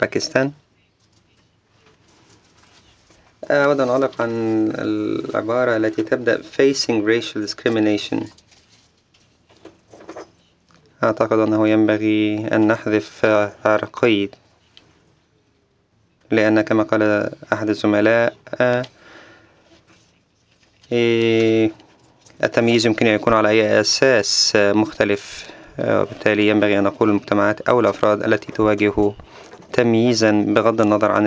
باكستان. أود أن أعلق عن العبارة التي تبدأ facing racial discrimination. أعتقد أنه ينبغي أن نحذف عرقي، لأن كما قال أحد الزملاء التمييز يمكن أن يكون على أي أساس مختلف، وبالتالي ينبغي أن نقول المجتمعات أو الأفراد التي تواجه تمييزا بغض النظر عن